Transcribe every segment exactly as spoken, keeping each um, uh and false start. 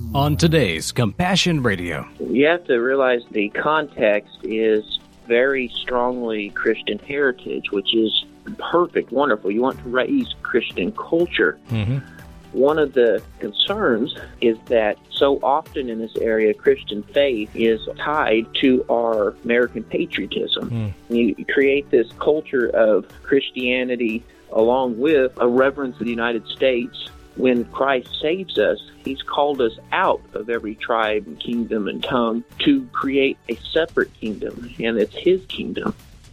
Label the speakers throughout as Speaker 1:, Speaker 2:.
Speaker 1: on today's Compassion Radio.
Speaker 2: You have to realize the context is very strongly Christian heritage, which is perfect, wonderful. You want to raise Christian culture.
Speaker 1: Mm-hmm.
Speaker 2: One of the concerns is that so often in this area, Christian faith is tied to our American patriotism.
Speaker 1: Mm.
Speaker 2: You create this culture of Christianity along with a reverence of the United States. When Christ saves us, He's called us out of every tribe and kingdom and tongue to create a separate kingdom, and it's His kingdom.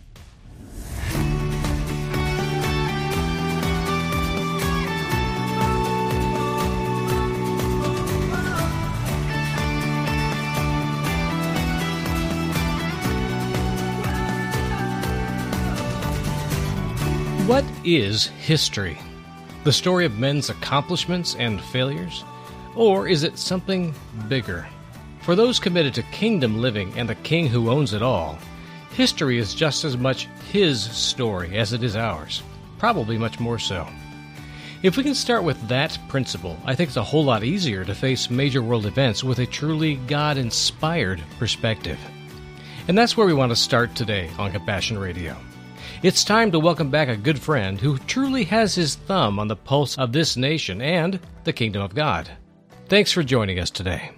Speaker 1: What is history? The story of men's accomplishments and failures? Or is it something bigger? For those committed to kingdom living and the king who owns it all, history is just as much his story as it is ours. Probably much more so. If we can start with that principle, I think it's a whole lot easier to face major world events with a truly God-inspired perspective. And that's where we want to start today on Compassion Radio. It's time to welcome back a good friend who truly has his thumb on the pulse of this nation and the kingdom of God. Thanks for joining us today.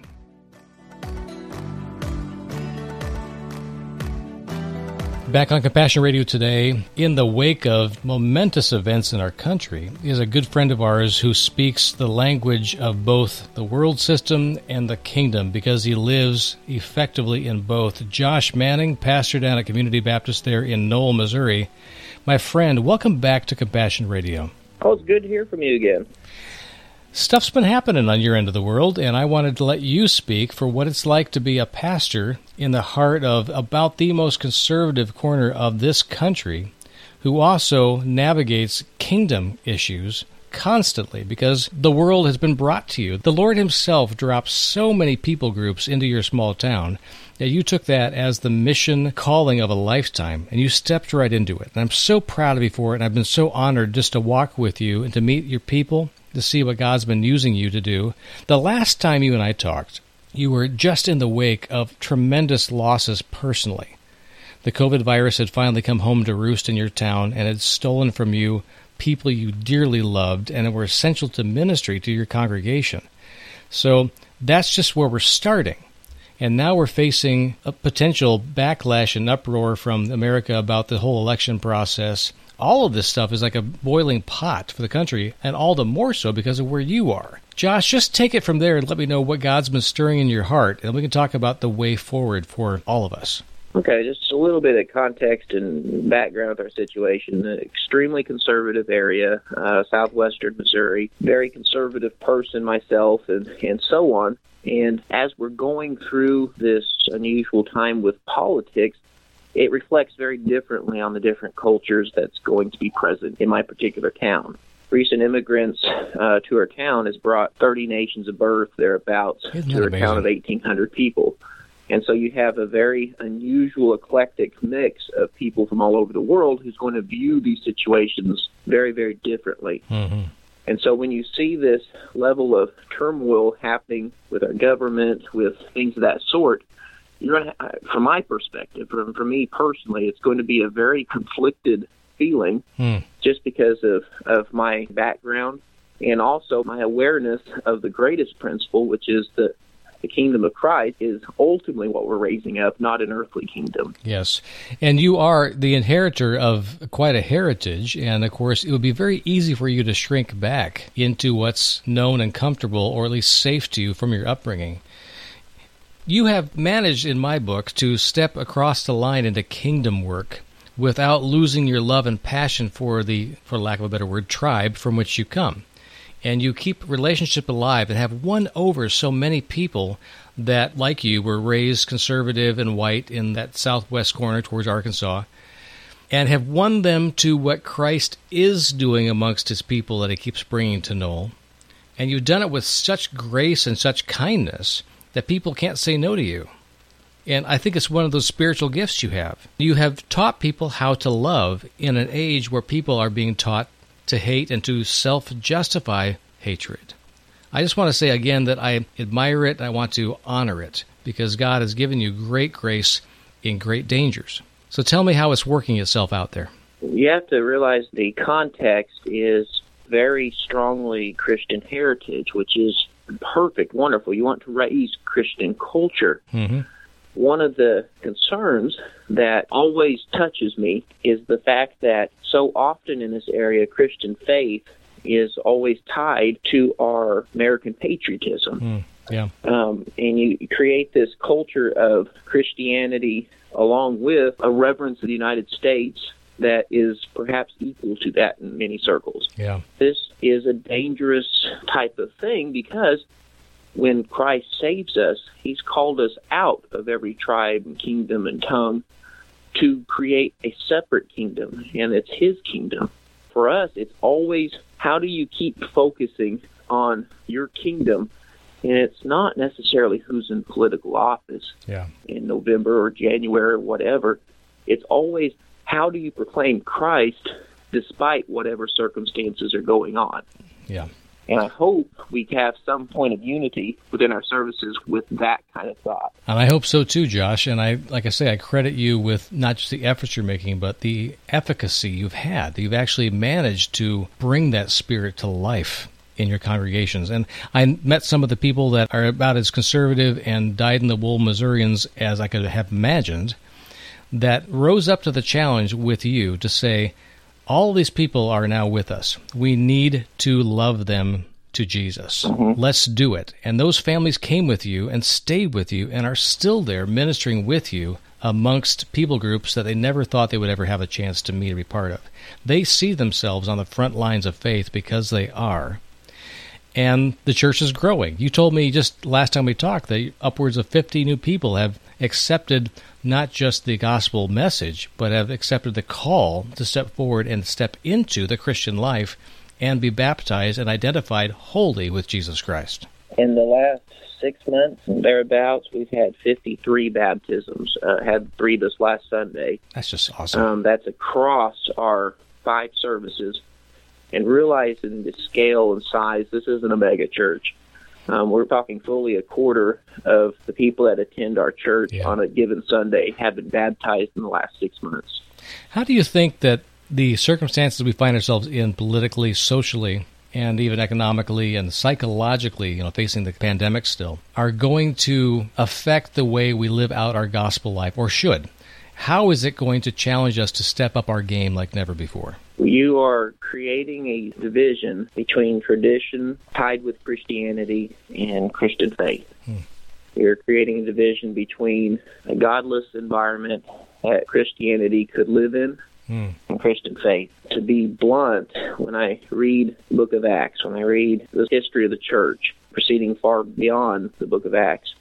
Speaker 1: Back on Compassion Radio today, in the wake of momentous events in our country, is a good friend of ours who speaks the language of both the world system and the kingdom because he lives effectively in both. Josh Manning, pastor down at Community Baptist there in Knoll, Missouri. My friend, welcome back to Compassion Radio.
Speaker 2: Oh, it's good to hear from you again.
Speaker 1: Stuff's been happening on your end of the world, and I wanted to let you speak for what it's like to be a pastor in the heart of about the most conservative corner of this country, who also navigates kingdom issues constantly because the world has been brought to you. The Lord Himself dropped so many people groups into your small town that you took that as the mission calling of a lifetime, and you stepped right into it. And I'm so proud of you for it, and I've been so honored just to walk with you and to meet your people, to see what God's been using you to do. The last time you and I talked, you were just in the wake of tremendous losses personally. The COVID virus had finally come home to roost in your town and had stolen from you people you dearly loved and were essential to ministry to your congregation. So that's just where we're starting. And now we're facing a potential backlash and uproar from America about the whole election process. All of this stuff is like a boiling pot for the country, and all the more so because of where you are. Josh, just take it from there and let me know what God's been stirring in your heart, and we can talk about the way forward for all of us.
Speaker 2: Okay, just a little bit of context and background with our situation. An extremely conservative area, uh, southwestern Missouri, very conservative person myself, and, and so on. And as we're going through this unusual time with politics, it reflects very differently on the different cultures that's going to be present in my particular town. Recent immigrants uh, to our town has brought thirty nations of birth, thereabouts, to a town of eighteen hundred people. And so you have a very unusual, eclectic mix of people from all over the world who's going to view these situations very, very differently.
Speaker 1: Mm-hmm.
Speaker 2: And so when you see this level of turmoil happening with our government, with things of that sort, you're going to, from my perspective, from, from me personally, it's going to be a very conflicted feeling mm. just because of, of my background and also my awareness of the greatest principle, which is that the kingdom of Christ is ultimately what we're raising up, not an earthly kingdom.
Speaker 1: Yes. And you are the inheritor of quite a heritage, and of course, it would be very easy for you to shrink back into what's known and comfortable, or at least safe to you from your upbringing. You have managed, in my book, to step across the line into kingdom work without losing your love and passion for the, for lack of a better word, tribe from which you come. And you keep relationship alive and have won over so many people that, like you, were raised conservative and white in that southwest corner towards Arkansas, and have won them to what Christ is doing amongst His people that He keeps bringing to Knoll. And you've done it with such grace and such kindness that people can't say no to you. And I think it's one of those spiritual gifts you have. You have taught people how to love in an age where people are being taught to hate and to self-justify hatred. I just want to say again that I admire it and I want to honor it because God has given you great grace in great dangers. So tell me how it's working itself out there.
Speaker 2: You have to realize the context is very strongly Christian heritage, which is perfect, wonderful. You want to raise Christian culture.
Speaker 1: Mm-hmm.
Speaker 2: One of the concerns that always touches me is the fact that so often in this area, Christian faith is always tied to our American patriotism.
Speaker 1: Mm, yeah.
Speaker 2: Um, and you create this culture of Christianity along with a reverence of the United States that is perhaps equal to that in many circles.
Speaker 1: Yeah.
Speaker 2: This is a dangerous type of thing because when Christ saves us, he's called us out of every tribe and kingdom and tongue to create a separate kingdom, and it's his kingdom. For us, it's always, how do you keep focusing on your kingdom? And it's not necessarily who's in political office
Speaker 1: yeah.
Speaker 2: in November or January or whatever. It's always, how do you proclaim Christ despite whatever circumstances are going on?
Speaker 1: Yeah.
Speaker 2: And I hope we have some point of unity within our services with that kind of thought.
Speaker 1: And I hope so too, Josh. And I, like I say, I credit you with not just the efforts you're making, but the efficacy you've had. You've actually managed to bring that spirit to life in your congregations. And I met some of the people that are about as conservative and dyed-in-the-wool Missourians as I could have imagined, that rose up to the challenge with you to say, all these people are now with us. We need to love them to Jesus. Mm-hmm. Let's do it. And those families came with you and stayed with you and are still there ministering with you amongst people groups that they never thought they would ever have a chance to meet or be part of. They see themselves on the front lines of faith because they are. And the church is growing. You told me just last time we talked that upwards of fifty new people have accepted not just the gospel message, but have accepted the call to step forward and step into the Christian life and be baptized and identified wholly with Jesus Christ.
Speaker 2: In the last six months and thereabouts, we've had fifty-three baptisms. Uh, had three this last Sunday.
Speaker 1: That's just awesome.
Speaker 2: Um, that's across our five services. And realizing the scale and size, this isn't a mega church. Um, we're talking fully a quarter of the people that attend our church yeah. on a given Sunday have been baptized in the last six months.
Speaker 1: How do you think that the circumstances we find ourselves in politically, socially, and even economically and psychologically, you know, facing the pandemic still, are going to affect the way we live out our gospel life, or should? How is it going to challenge us to step up our game like never before?
Speaker 2: You are creating a division between tradition tied with Christianity and Christian faith. Hmm. You're creating a division between a godless environment that Christianity could live in hmm. and Christian faith. To be blunt, when I read the book of Acts, when I read the history of the church, proceeding far beyond the book of Acts,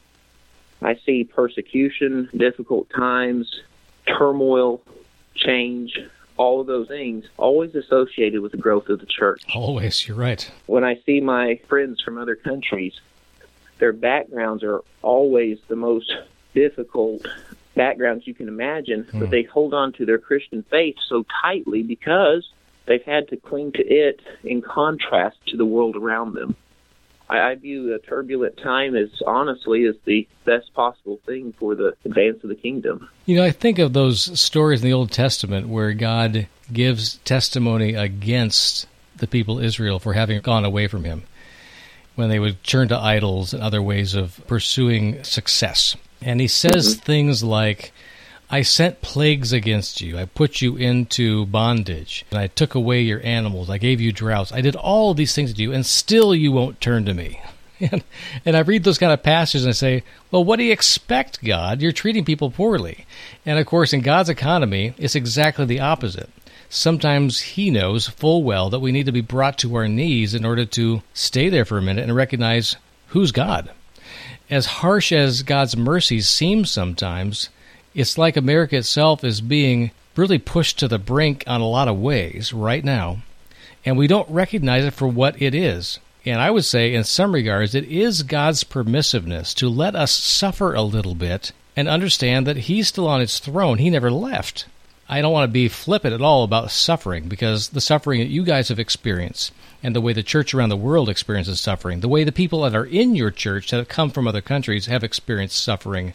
Speaker 2: I see persecution, difficult times, turmoil, change, all of those things always associated with the growth of the church.
Speaker 1: Always, you're right.
Speaker 2: When I see my friends from other countries, their backgrounds are always the most difficult backgrounds you can imagine, hmm. but they hold on to their Christian faith so tightly because they've had to cling to it in contrast to the world around them. I view a turbulent time as, honestly, as the best possible thing for the advance of the kingdom.
Speaker 1: You know, I think of those stories in the Old Testament where God gives testimony against the people of Israel for having gone away from him, when they would turn to idols and other ways of pursuing success. And he says mm-hmm. things like, I sent plagues against you. I put you into bondage. And I took away your animals. I gave you droughts. I did all of these things to you, and still you won't turn to me. And, and I read those kind of passages and I say, well, what do you expect, God? You're treating people poorly. And, of course, in God's economy, it's exactly the opposite. Sometimes he knows full well that we need to be brought to our knees in order to stay there for a minute and recognize who's God. As harsh as God's mercies seem sometimes, it's like America itself is being really pushed to the brink on a lot of ways right now, and we don't recognize it for what it is. And I would say, in some regards, it is God's permissiveness to let us suffer a little bit and understand that he's still on his throne. He never left. I don't want to be flippant at all about suffering, because the suffering that you guys have experienced and the way the church around the world experiences suffering, the way the people that are in your church that have come from other countries have experienced suffering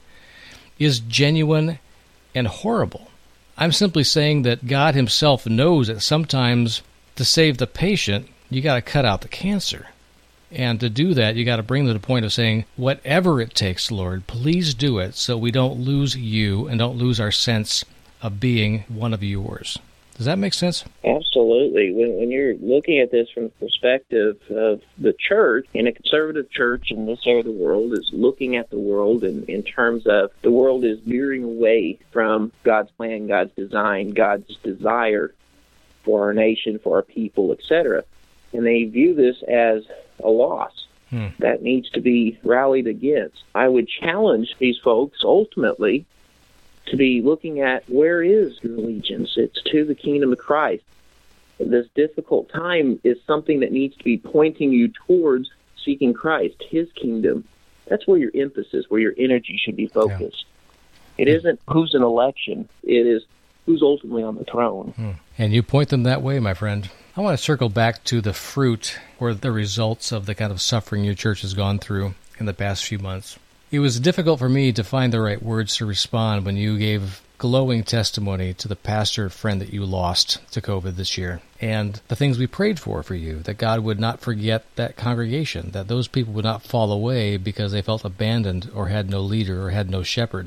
Speaker 1: is genuine and horrible. I'm simply saying that God himself knows that sometimes to save the patient, you got to cut out the cancer. And to do that, you got to bring to the point of saying, whatever it takes, Lord, please do it so we don't lose you and don't lose our sense of being one of yours. Does that make sense?
Speaker 2: Absolutely. When, when you're looking at this from the perspective of the church, and a conservative church in this area of the world is looking at the world in, in terms of the world is veering away from God's plan, God's design, God's desire for our nation, for our people, et cetera. And they view this as a loss hmm. that needs to be rallied against. I would challenge these folks ultimately to be looking at, where is your allegiance? It's to the kingdom of Christ. This difficult time is something that needs to be pointing you towards seeking Christ, his kingdom. That's where your emphasis, where your energy should be focused. Yeah. It isn't who's in election. It is who's ultimately on the throne.
Speaker 1: Hmm. And you point them that way, my friend. I want to circle back to the fruit or the results of the kind of suffering your church has gone through in the past few months. It was difficult for me to find the right words to respond when you gave glowing testimony to the pastor friend that you lost to COVID this year, and the things we prayed for for you, that God would not forget that congregation, that those people would not fall away because they felt abandoned or had no leader or had no shepherd.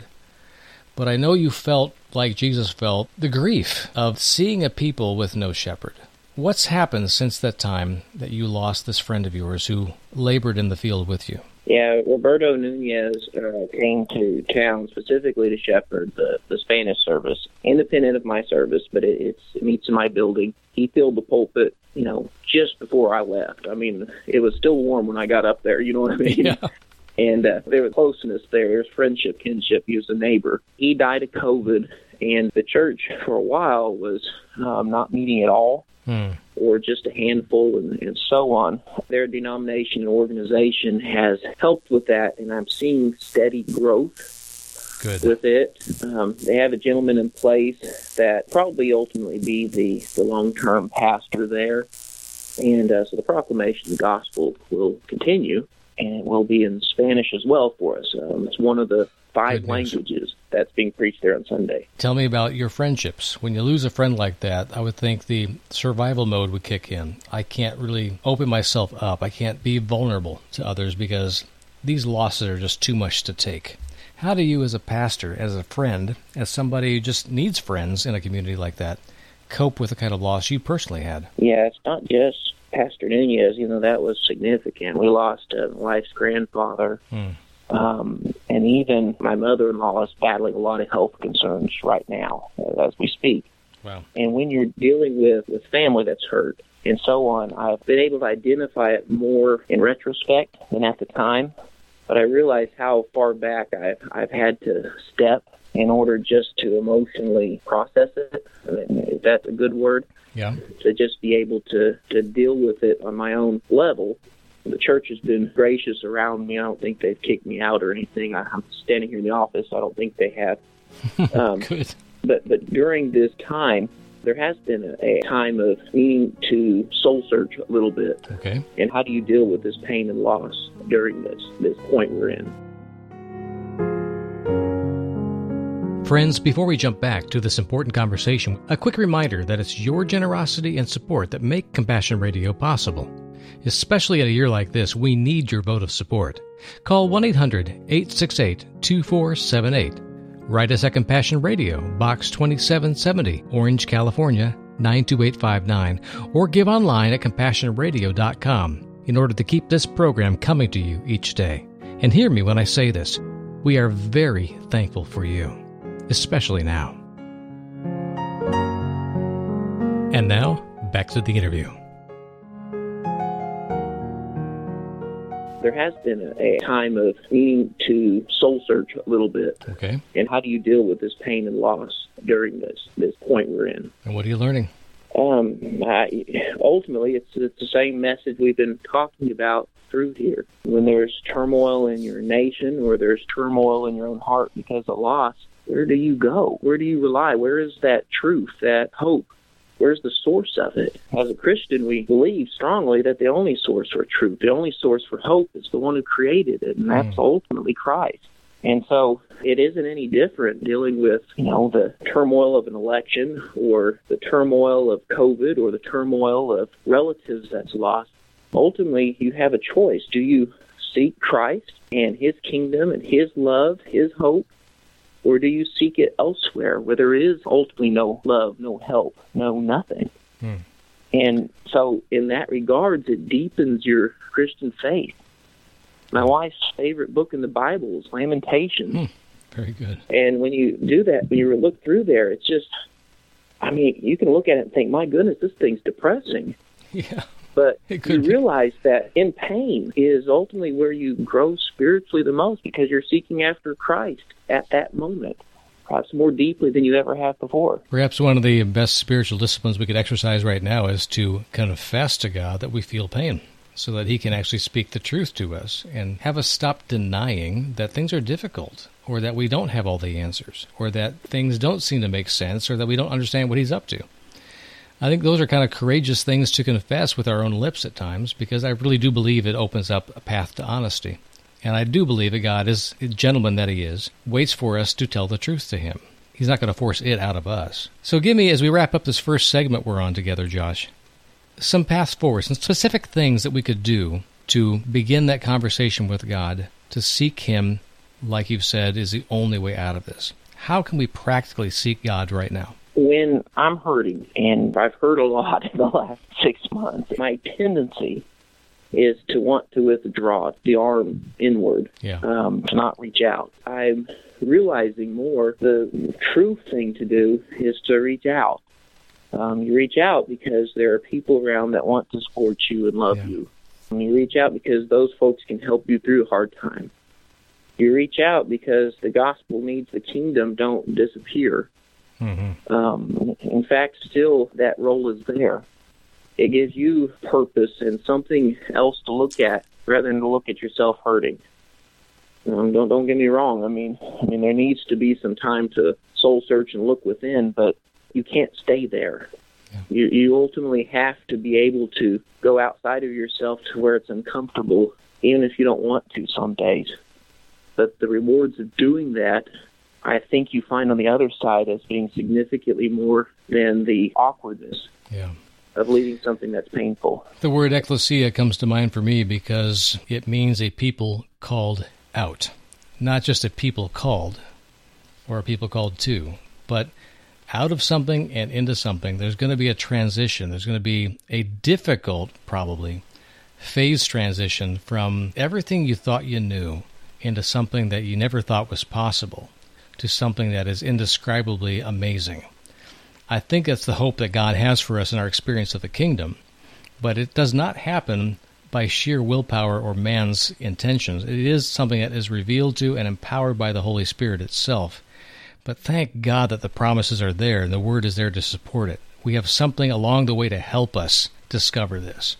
Speaker 1: But I know you felt like Jesus felt the grief of seeing a people with no shepherd. What's happened since that time that you lost this friend of yours who labored in the field with you?
Speaker 2: Yeah, Roberto Nunez uh, came to town specifically to shepherd the, the Spanish service, independent of my service, but it, it's, it meets in my building. He filled the pulpit, you know, just before I left. I mean, it was still warm when I got up there, you know what I mean?
Speaker 1: Yeah.
Speaker 2: And uh, there was closeness there. There was friendship, kinship. He was a neighbor. He died of COVID, and the church for a while was um, not meeting at all. Hmm. or just a handful, and, and so on. Their denomination and organization has helped with that, and I'm seeing steady growth
Speaker 1: Good.
Speaker 2: with it. Um, they have a gentleman in place that probably ultimately be the, the long-term pastor there, and uh, so the proclamation of the gospel will continue, and it will be in Spanish as well for us. Um, it's one of the five languages that's being preached there on Sunday.
Speaker 1: Tell me about your friendships. When you lose a friend like that, I would think the survival mode would kick in. I can't really open myself up. I can't be vulnerable to others because these losses are just too much to take. How do you as a pastor, as a friend, as somebody who just needs friends in a community like that, cope with the kind of loss you personally had?
Speaker 2: Yeah, it's not just Pastor Nunez. You know, that was significant. We lost uh, my wife's grandfather. Hmm. Um, and even my mother-in-law is battling a lot of health concerns right now uh, as we speak.
Speaker 1: Wow.
Speaker 2: And when you're dealing with, with family that's hurt and so on, I've been able to identify it more in retrospect than at the time. But I realize how far back I've, I've had to step in order just to emotionally process it. I mean, if that's a good word.
Speaker 1: Yeah.
Speaker 2: To just be able to, to deal with it on my own level. The church has been gracious around me. I don't think they've kicked me out or anything. I, I'm standing here in the office. I don't think they have. Um,
Speaker 1: Good.
Speaker 2: But but during this time, there has been a, a time of needing to soul search a little bit.
Speaker 1: Okay.
Speaker 2: And how do you deal with this pain and loss during this, this point we're in?
Speaker 1: Friends, before we jump back to this important conversation, a quick reminder that it's your generosity and support that make Compassion Radio possible. Especially at a year like this, we need your vote of support. Call one eight hundred eight six eight two four seven eight. Write us at Compassion Radio, Box twenty-seven seventy, Orange, California, nine two eight five nine, or give online at compassion radio dot com in order to keep this program coming to you each day. And hear me when I say this, we are very thankful for you, especially now. And now, back to the interview.
Speaker 2: There has been a, a time of needing to soul search a little bit.
Speaker 1: Okay.
Speaker 2: And how do you deal with this pain and loss during this, this point we're in?
Speaker 1: And what are you learning?
Speaker 2: Um, I, ultimately, it's, it's the same message we've been talking about through here. When there's turmoil in your nation or there's turmoil in your own heart because of loss, where do you go? Where do you rely? Where is that truth, that hope? Where's the source of it? As a Christian, we believe strongly that the only source for truth, the only source for hope is the one who created it, and that's mm. ultimately Christ. And so it isn't any different dealing with, you know, the turmoil of an election or the turmoil of COVID or the turmoil of relatives that's lost. Ultimately, you have a choice. Do you seek Christ and his kingdom and his love, his hope, or do you seek it elsewhere where there is ultimately no love, no help, no nothing? Hmm. And so in that regards, it deepens your Christian faith. My wife's favorite book in the Bible is Lamentations.
Speaker 1: Hmm. Very good.
Speaker 2: And when you do that, when you look through there, it's just, I mean, you can look at it and think, my goodness, this thing's depressing.
Speaker 1: Yeah.
Speaker 2: But you be. realize that in pain is ultimately where you grow spiritually the most because you're seeking after Christ at that moment, perhaps more deeply than you ever have before.
Speaker 1: Perhaps one of the best spiritual disciplines we could exercise right now is to confess to God that we feel pain so that he can actually speak the truth to us and have us stop denying that things are difficult or that we don't have all the answers or that things don't seem to make sense or that we don't understand what he's up to. I think those are kind of courageous things to confess with our own lips at times because I really do believe it opens up a path to honesty. And I do believe that God, is a gentleman that he is, waits for us to tell the truth to him. He's not going to force it out of us. So give me, as we wrap up this first segment we're on together, Josh, some paths forward, some specific things that we could do to begin that conversation with God, to seek him, like you've said, is the only way out of this. How can we practically seek God right now?
Speaker 2: When I'm hurting, and I've hurt a lot in the last six months, my tendency is to want to withdraw the arm inward,
Speaker 1: yeah.
Speaker 2: um, to not reach out. I'm realizing more the true thing to do is to reach out. Um, you reach out because there are people around that want to support you and love yeah. you. And you reach out because those folks can help you through a hard time. You reach out because the gospel needs the kingdom don't disappear. Mm-hmm. Um, in fact, still that role is there. It gives you purpose and something else to look at rather than to look at yourself hurting. Um, don't don't get me wrong. I mean, I mean there needs to be some time to soul search and look within, but you can't stay there. Yeah. You you ultimately have to be able to go outside of yourself to where it's uncomfortable, even if you don't want to some days. But the rewards of doing that, I think you find on the other side as being significantly more than the awkwardness
Speaker 1: yeah.
Speaker 2: of leaving something that's painful.
Speaker 1: The word ecclesia comes to mind for me because it means a people called out. Not just a people called or a people called to, but out of something and into something. There's going to be a transition. There's going to be a difficult, probably, phase transition from everything you thought you knew into something that you never thought was possible, to something that is indescribably amazing. I think that's the hope that God has for us in our experience of the kingdom, but it does not happen by sheer willpower or man's intentions. It is something that is revealed to and empowered by the Holy Spirit itself. But thank God that the promises are there and the Word is there to support it. We have something along the way to help us discover this.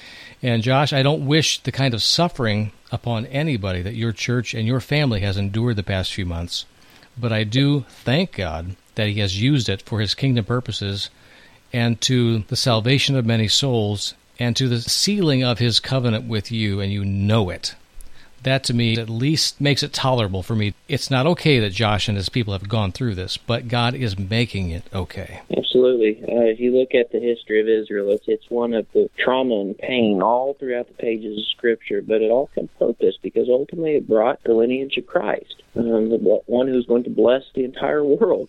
Speaker 1: And Josh, I don't wish the kind of suffering upon anybody that your church and your family has endured the past few months. But I do thank God that he has used it for his kingdom purposes and to the salvation of many souls and to the sealing of his covenant with you, and you know it. That, to me, at least makes it tolerable for me. It's not okay that Josh and his people have gone through this, but God is making it okay.
Speaker 2: Absolutely. Uh, if you look at the history of Israel, it's, it's one of the trauma and pain all throughout the pages of Scripture, but it all had purpose because ultimately it brought the lineage of Christ, um, the one who's going to bless the entire world.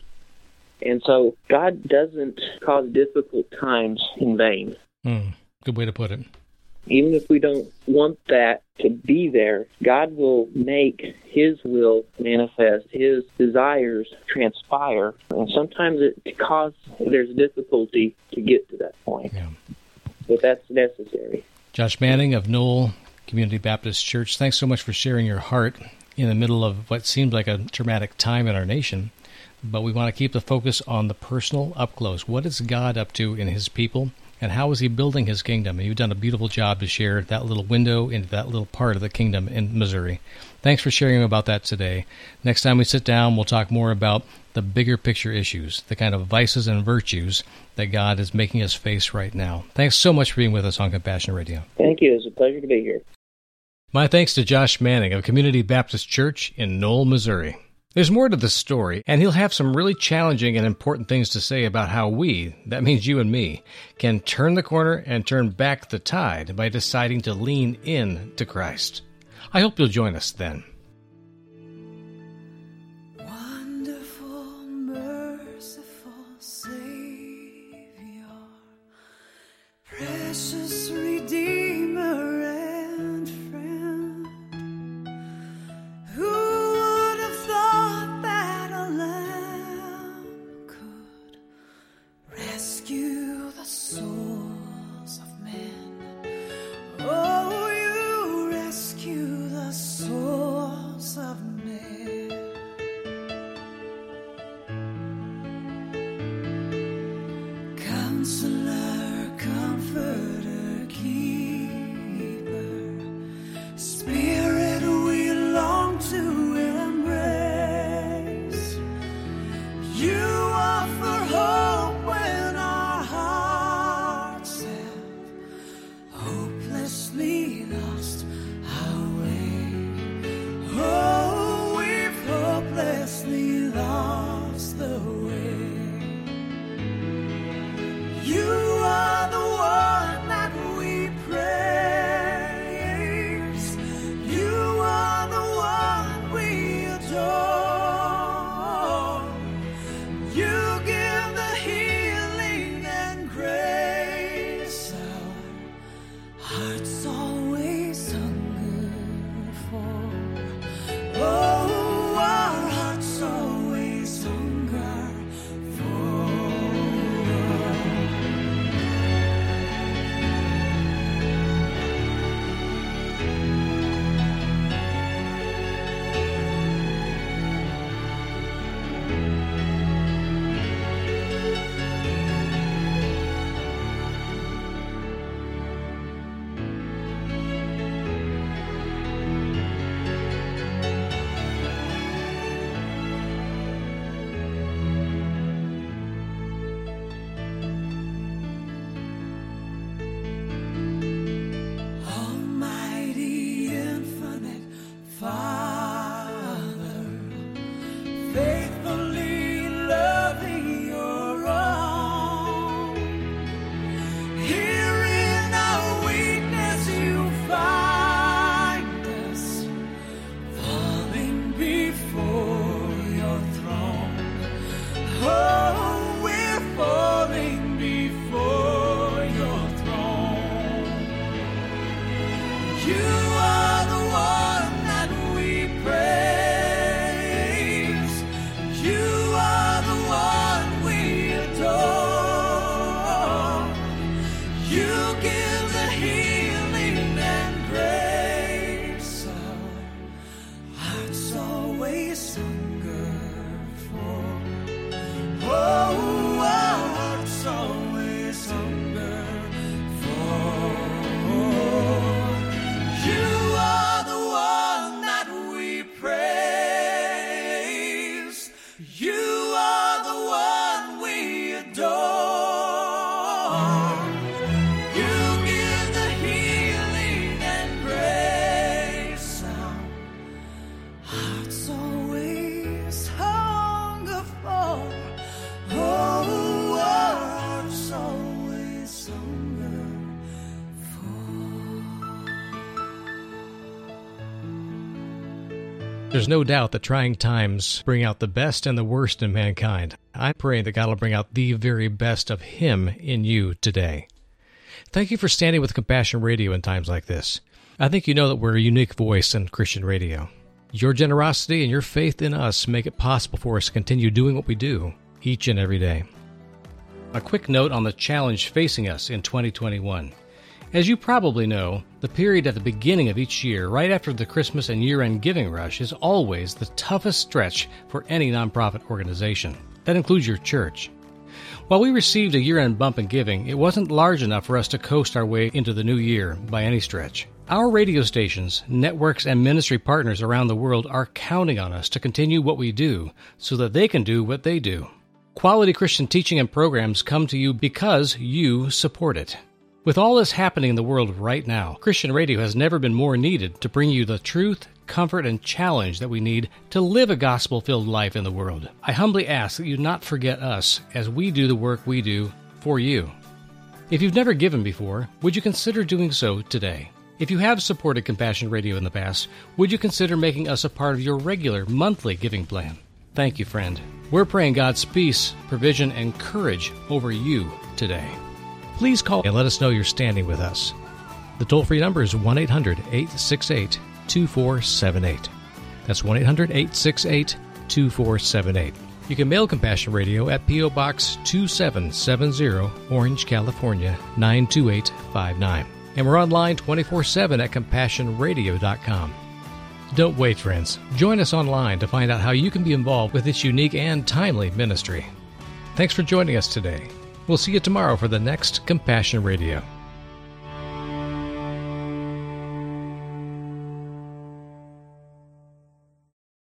Speaker 2: And so God doesn't cause difficult times in vain.
Speaker 1: Mm, good way to put it.
Speaker 2: Even if we don't want that to be there, God will make his will manifest, his desires transpire, and sometimes it causes there's difficulty to get to that point.
Speaker 1: Yeah.
Speaker 2: But that's necessary.
Speaker 1: Josh Manning of Knoll Community Baptist Church, thanks so much for sharing your heart in the middle of what seemed like a traumatic time in our nation. But we want to keep the focus on the personal, up close. What is God up to in his people? and how is he building his kingdom? And you've done a beautiful job to share that little window into that little part of the kingdom in Missouri. Thanks for sharing about that today. Next time we sit down, we'll talk more about the bigger picture issues, the kind of vices and virtues that God is making us face right now. Thanks so much for being with us on Compassion Radio.
Speaker 2: Thank you. It's a pleasure to be here.
Speaker 1: My thanks to Josh Manning of Community Baptist Church in Knoll, Missouri. There's more to this story, and he'll have some really challenging and important things to say about how we, that means you and me, can turn the corner and turn back the tide by deciding to lean in to Christ. I hope you'll join us then.
Speaker 3: Wonderful, merciful Savior, precious Redeemer and friend, who would have thought that a lamb could rescue the souls of men? Oh, you rescue the souls of men. Counselor, comforter, keeper, Spirit we long to embrace. You offer hope when our hearts have hopelessly lost our way. Oh, we've hopelessly lost the way. You are the one that we praise. You are the one we adore. You give the healing and grace our hearts always hunger for. Oh, our hearts always hunger for. Almighty, infinite Father, faithfully loving your own. Here in our weakness you find us, falling before your throne. Oh, we're falling before your throne. You are the one that we praise. You are the one we adore. You give the healing and grace our hearts always hunger for. Oh, our hearts always hunger for. You are the one that we praise. You are the one we adore. You give the healing and grace our hearts always hunger for. Oh, our hearts always hunger for.
Speaker 1: There's no doubt that trying times bring out the best and the worst in mankind. I pray that God will bring out the very best of Him in you today. Thank you for standing with Compassion Radio in times like this. I think you know that we're a unique voice in Christian radio. Your generosity and your faith in us make it possible for us to continue doing what we do each and every day. A quick note on the challenge facing us in twenty twenty-one. As you probably know, the period at the beginning of each year, right after the Christmas and year-end giving rush, is always the toughest stretch for any nonprofit organization. That includes your church. While we received a year-end bump in giving, it wasn't large enough for us to coast our way into the new year by any stretch. Our radio stations, networks, and ministry partners around the world are counting on us to continue what we do so that they can do what they do. Quality Christian teaching and programs come to you because you support it. With all this happening in the world right now, Christian radio has never been more needed to bring you the truth, comfort, and challenge that we need to live a gospel-filled life in the world. I humbly ask that you not forget us as we do the work we do for you. If you've never given before, would you consider doing so today? If you have supported Compassion Radio in the past, would you consider making us a part of your regular monthly giving plan? Thank you, friend. We're praying God's peace, provision, and courage over you today. Please call and let us know you're standing with us. The toll-free number is one eight hundred, eight six eight, two four seven eight. That's one eight hundred, eight six eight, two four seven eight. You can mail Compassion Radio at P O. Box two seven seven zero, Orange, California, nine two eight five nine. And we're online twenty-four seven at compassion radio dot com. Don't wait, friends. Join us online to find out how you can be involved with this unique and timely ministry. Thanks for joining us today. We'll see you tomorrow for the next Compassion Radio.